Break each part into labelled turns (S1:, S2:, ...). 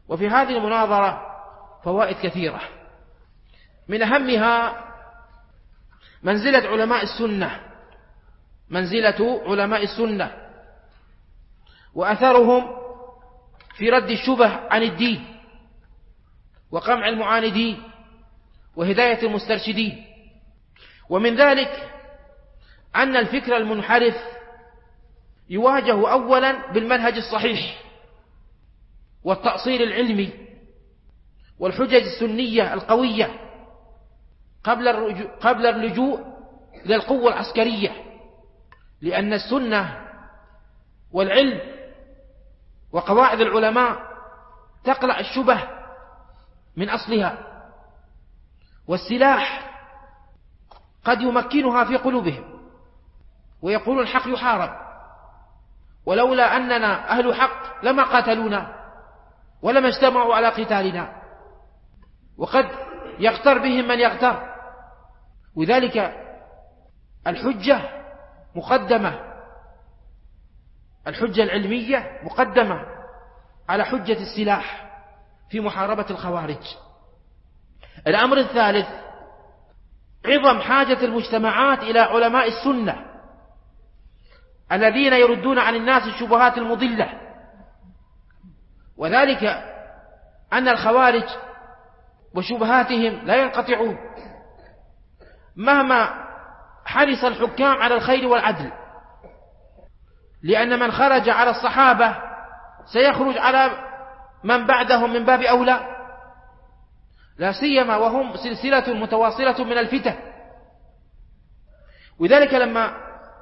S1: وفي هذه المناظرة فوائد كثيرة، من أهمها منزلة علماء السنة وأثرهم في رد الشبه عن الدين وقمع المعاندين وهداية المسترشدين. ومن ذلك أن الفكر المنحرف يواجه أولا بالمنهج الصحيح والتأصيل العلمي والحجج السنية القوية قبل اللجوء إلى القوة العسكرية، لأن السنة والعلم وقواعد العلماء تقلع الشبه من أصلها، والسلاح قد يمكنها في قلوبهم ويقول الحق يحارب، ولولا أننا أهل حق لما قاتلونا ولما اجتمعوا على قتالنا، وقد يغتر بهم من يغتر. وذلك الحجة العلمية مقدمة على حجة السلاح في محاربة الخوارج. الأمر الثالث عظم حاجة المجتمعات إلى علماء السنة الذين يردون عن الناس الشبهات المضلة، وذلك أن الخوارج وشبهاتهم لا ينقطعون مهما حرص الحكام على الخير والعدل، لأن من خرج على الصحابة سيخرج على من بعدهم من باب أولى، لا سيما وهم سلسلة متواصلة من الفتن. وذلك لما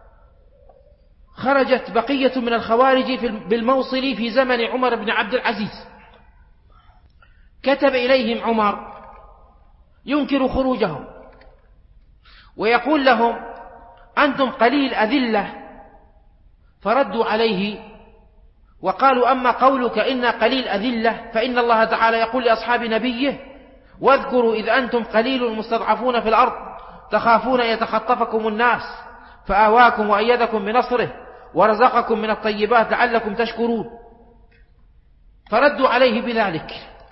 S1: خرجت بقية من الخوارج بالموصل في زمن عمر بن عبد العزيز، كتب إليهم عمر ينكر خروجهم ويقول لهم أنتم قليل أذلة، فردوا عليه وقالوا أما قولك إنا قليل أذلة فإن الله تعالى يقول لأصحاب نبيه واذكروا إذ أنتم قليل مستضعفون في الأرض تخافون يتخطفكم الناس فآواكم وأيدكم بنصره ورزقكم من الطيبات لعلكم تشكرون. فردوا عليه بذلك،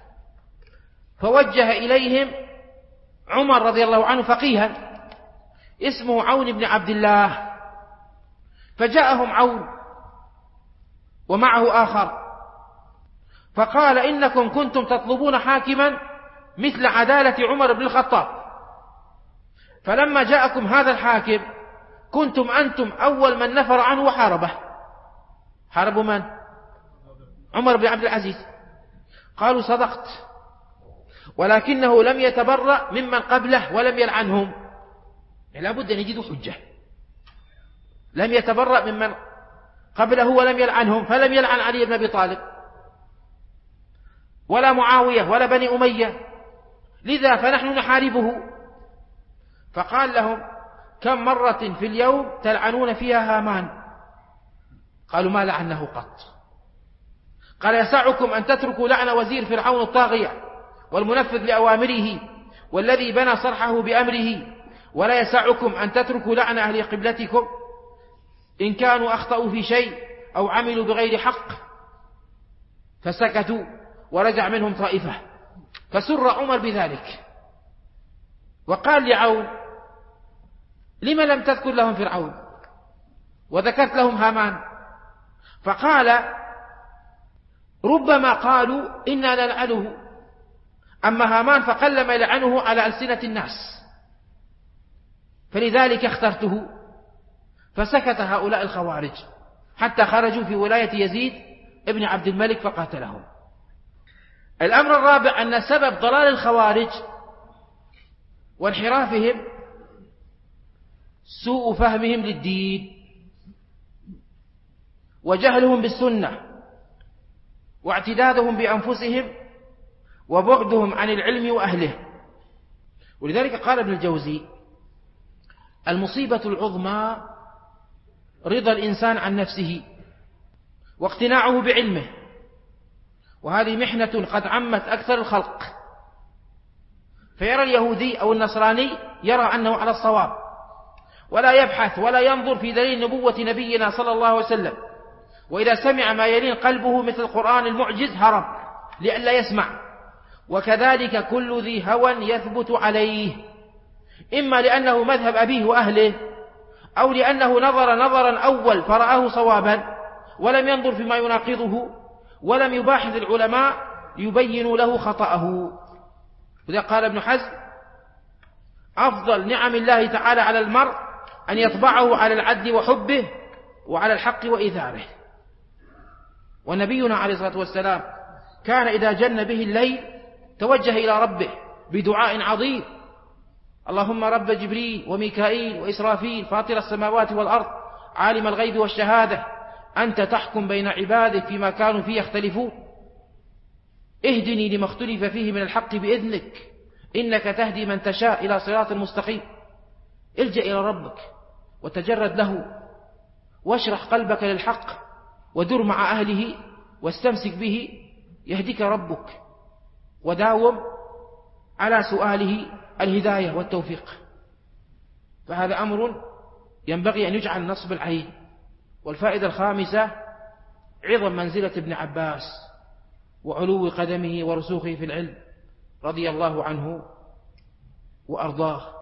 S1: فوجه إليهم عمر رضي الله عنه فقيها اسمه عون بن عبد الله، فجاءهم عون ومعه آخر فقال إنكم كنتم تطلبون حاكما مثل عدالة عمر بن الخطاب، فلما جاءكم هذا الحاكم كنتم أنتم أول من نفر عنه وحاربه. حاربوا من؟ عمر بن عبد العزيز. قالوا صدقت، ولكنه لم يتبرأ ممن قبله ولم يلعنهم، يعني لابد أن يجدوا حجة. لم يتبرأ ممن قبله ولم يلعنهم، فلم يلعن علي بن أبي طالب ولا معاوية ولا بني أمية، لذا فنحن نحاربه. فقال لهم كم مرة في اليوم تلعنون فيها هامان؟ قالوا ما لعنه قط. قال يسعكم أن تتركوا لعن وزير فرعون الطاغية والمنفذ لأوامره والذي بنى صرحه بأمره، ولا يسعكم أن تتركوا لعن أهل قبلتكم إن كانوا أخطأوا في شيء أو عملوا بغير حق. فسكتوا ورجع منهم طائفة، فسر عمر بذلك وقال لعون لما لم تذكر لهم فرعون وذكرت لهم هامان؟ فقال ربما قالوا إنا نلعنه، أما هامان فقل ما يلعنه على ألسنة الناس، فلذلك اخترته. فسكت هؤلاء الخوارج حتى خرجوا في ولاية يزيد ابن عبد الملك فقاتلهم. الأمر الرابع أن سبب ضلال الخوارج وانحرافهم سوء فهمهم للدين وجهلهم بالسنة واعتدادهم بأنفسهم وبعدهم عن العلم وأهله. ولذلك قال ابن الجوزي المصيبة العظمى رضا الإنسان عن نفسه واقتناعه بعلمه، وهذه محنة قد عمت أكثر الخلق، فيرى اليهودي أو النصراني يرى أنه على الصواب ولا يبحث ولا ينظر في دليل نبوة نبينا صلى الله عليه وسلم، وإذا سمع ما يلين قلبه مثل القرآن المعجز هرب لئلا يسمع. وكذلك كل ذي هوى يثبت عليه، إما لأنه مذهب أبيه وأهله، أو لأنه نظر نظرا أول فرآه صوابا ولم ينظر فيما يناقضه، ولم يباحث العلماء يبين له خطأه. وذا قال ابن حزم: أفضل نعم الله تعالى على المرء أن يطبعه على العدل وحبه وعلى الحق وإيثاره. ونبينا عليه الصلاة والسلام كان إذا جن به الليل توجه إلى ربه بدعاء عظيم: اللهم رب جبريل وميكائيل وإسرافيل فاطر السماوات والأرض عالم الغيب والشهادة أنت تحكم بين عبادك فيما كانوا فيه يختلفون، اهدني لما اختلف فيه من الحق بإذنك إنك تهدي من تشاء إلى صراط مستقيم. الجأ إلى ربك وتجرد له، واشرح قلبك للحق، ودر مع أهله واستمسك به يهديك ربك، وداوم على سؤاله الهداية والتوفيق. فهذا أمر ينبغي أن يجعل نصب العين. والفائدة الخامسة: عظم منزلة ابن عباس وعلو قدمه ورسوخه في العلم رضي الله عنه وأرضاه.